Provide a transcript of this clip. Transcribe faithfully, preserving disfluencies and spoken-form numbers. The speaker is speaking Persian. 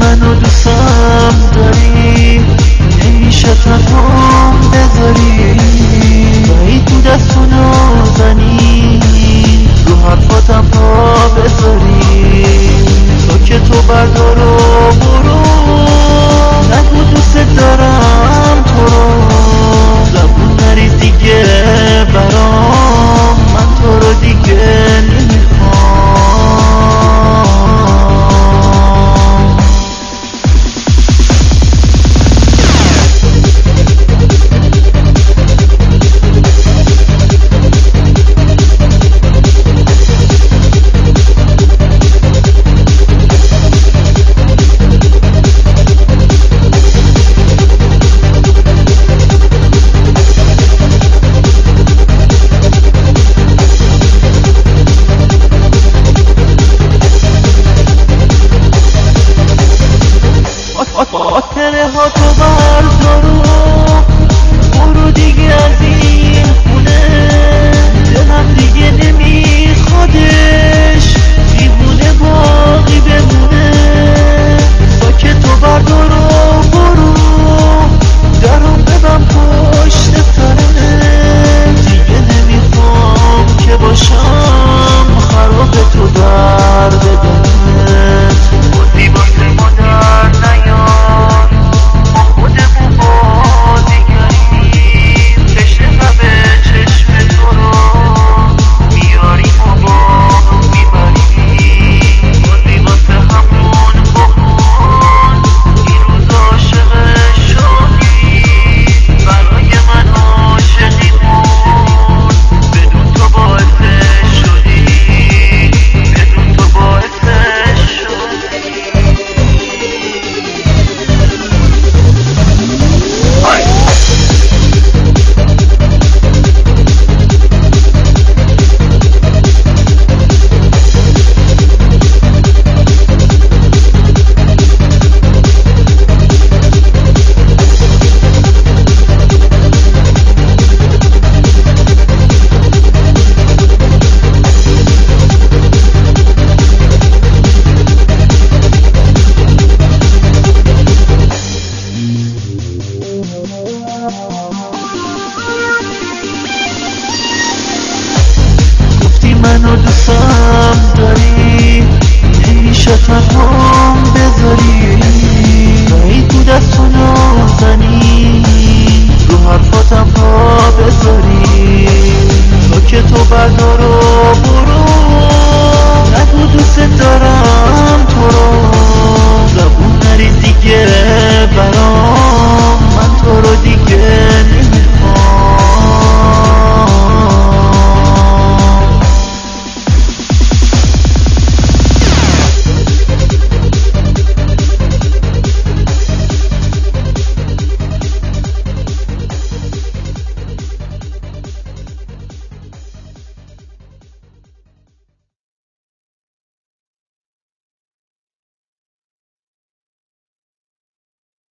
منو دوستم داری، نمیشه تفاهم بذاری، ولی تو دستونو زنی، رو حرفاتم پا بذاری. تو که تو بردار و برو، نگو دوست دارم تو رو، زبون نری دیگه برام، من تو رو دیگه نمیخوام. خاطره ها تو بردارو، برو دیگه از این خونه، دلم دیگه نمیخوادش، دیوونه باقی بمونه. ساکت تو بردارو برو، درو ببن پشت سرت، دیگه نمیخوام که باشم خراب تو درد دلت. بازی واسه ما در نیار، ما خودمون بازیگریم، تشنه لب چشم تو رو میاریم و با میبریم. بازی واسه همون بخون، این روز عاشق شدی، برای من عاشقی بود، بدون تو باعث شدی، بدون تو باعث منو دوستم داری، نمیشه تفاهم بذاری، ولی تو دستونو زنی، رو حرفاتم پا بذاری. تو که تو بردارو